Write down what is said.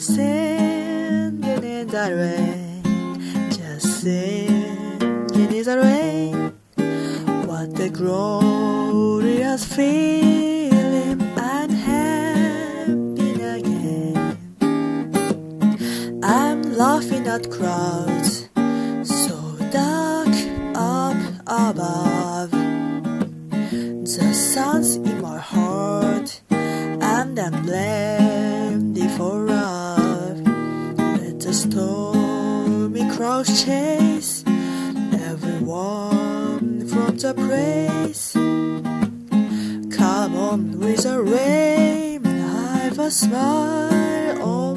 singing in the rain, just singing in the rain. What a glorious feeling, I'm happy again. I'm laughing at clouds so dark up above. The sun's in my heart and I'm ready for love. Let the stormy clouds chase everyone from the place. Come on with the rain, have a smile on